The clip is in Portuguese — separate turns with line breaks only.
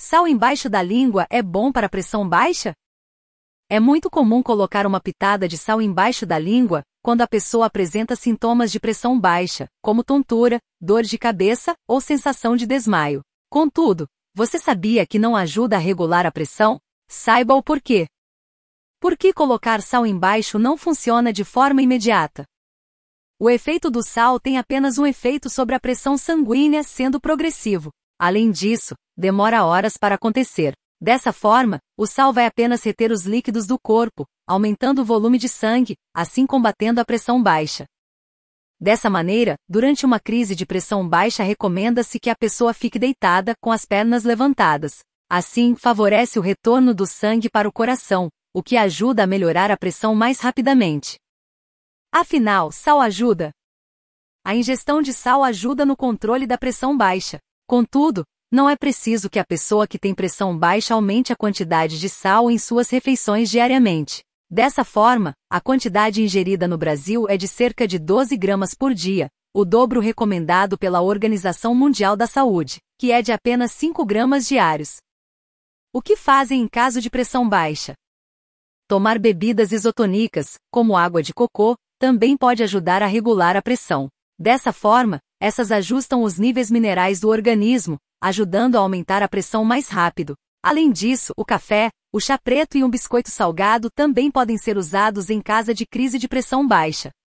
Sal embaixo da língua é bom para pressão baixa? É muito comum colocar uma pitada de sal embaixo da língua quando a pessoa apresenta sintomas de pressão baixa, como tontura, dor de cabeça ou sensação de desmaio. Contudo, você sabia que não ajuda a regular a pressão? Saiba o porquê. Por que colocar sal embaixo não funciona de forma imediata? O efeito do sal tem apenas um efeito sobre a pressão sanguínea, sendo progressivo. Além disso, demora horas para acontecer. Dessa forma, o sal vai apenas reter os líquidos do corpo, aumentando o volume de sangue, assim combatendo a pressão baixa. Dessa maneira, durante uma crise de pressão baixa recomenda-se que a pessoa fique deitada com as pernas levantadas. Assim, favorece o retorno do sangue para o coração, o que ajuda a melhorar a pressão mais rapidamente. Afinal, sal ajuda? A ingestão de sal ajuda no controle da pressão baixa. Contudo, não é preciso que a pessoa que tem pressão baixa aumente a quantidade de sal em suas refeições diariamente. Dessa forma, a quantidade ingerida no Brasil é de cerca de 12 gramas por dia, o dobro recomendado pela Organização Mundial da Saúde, que é de apenas 5 gramas diários. O que fazem em caso de pressão baixa? Tomar bebidas isotônicas, como água de cocô, também pode ajudar a regular a pressão. Dessa forma, essas ajustam os níveis minerais do organismo, ajudando a aumentar a pressão mais rápido. Além disso, o café, o chá preto e um biscoito salgado também podem ser usados em caso de crise de pressão baixa.